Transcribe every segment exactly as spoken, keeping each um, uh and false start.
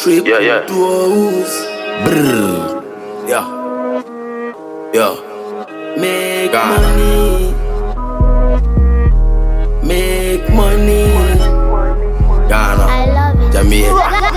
Trip Yeah, yeah. to house. Brrr. Yeah. Yeah. Make Ghana. money. Make money. Ghana. I love it. Jamaica.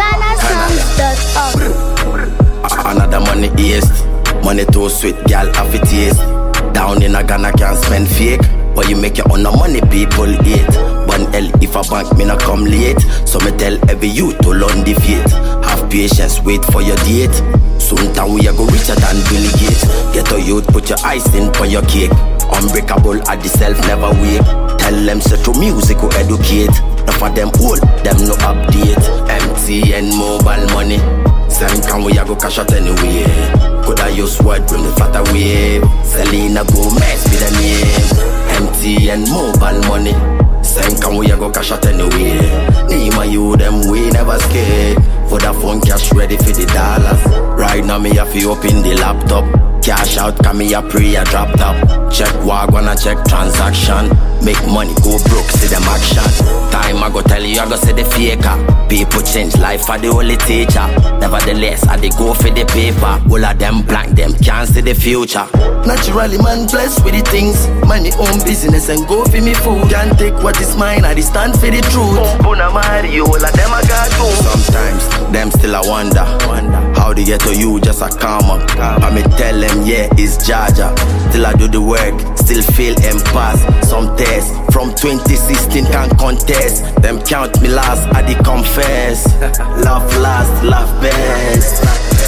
GhanaSongs.org. Another money east. Money too sweet, girl have it taste. Down in a Ghana can't spend fake. But you make your own money, people eat. One L if a bank me not come late. So me tell every youth to learn the faith. Have patience, wait for your date. Soon time we a go richer than Billy Gates. Get a youth, put your icing for your cake. Unbreakable at the self, never wake. Tell them say through music will educate. Not for them old, them no update. M T N mobile money. Same can we a go cash out anyway. Coulda use word from the flatter wave. Selena Gomez be the name. M T N mobile money. Same can we a go cash out anyway. Nima you them we never scared. Vodafone cash ready for the dollars. Right now me have to open the laptop. Cash out can me a pre a drop top. Check wagon and check transaction. Make money go broke, see them action. Time I go tell you I go say the faker. People change life for the only teacher. Nevertheless I they go for the paper. All of them blank, them can't see the future. Naturally man blessed with the things. Money own business and go for me food. Can't take what is mine, I they stand for the truth. Bona Mario, all of them I got to. Sometimes them still I wonder, wonder how they get to you just a come up. I me tell them yeah it's Jaja. Till I do the work, still fail and pass. Some tests from twenty sixteen can't contest. Them count me last, I they confess. Love last, love best.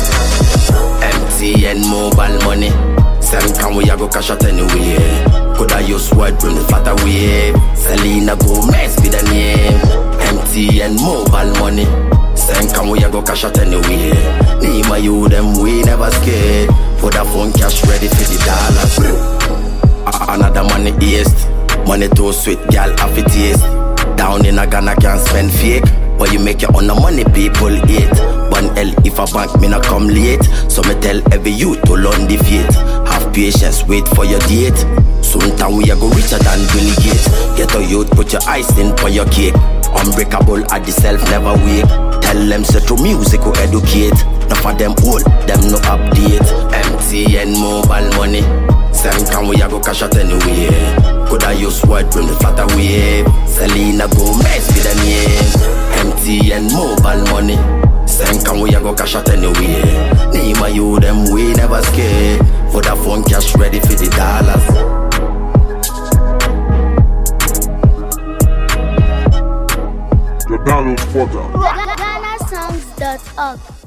M T N mobile money. Same can we a go cash out anyway. Coulda use word from the flatter wave. Selena Gomez be the name. M T N mobile money. Same can we a go cash out anyway. Nima you them we never scared. Vodafone cash ready for the dollars. Another money east. Money too sweet, girl have it taste. Down in a Ghana can't spend fake. But you make your own money, people eat. One L if a bank me not come late. So me tell every youth to learn the faith. Have patience, wait for your date. Soon time we a go richer than Billy Gates. Get a youth, put your icing for your cake. Unbreakable at the self, never wake. Tell them say through music will educate. Not for them old, them no update. M T N mobile money. Same can we a go cash out anyway. Coulda use word from the flatter wave. Selena Gomez be the name. M T N mobile money. Same can we a go cash out anyway. Nima you them we never scared. Vodafone cash ready for the dollars. The download portal. GhanaSongs dot org.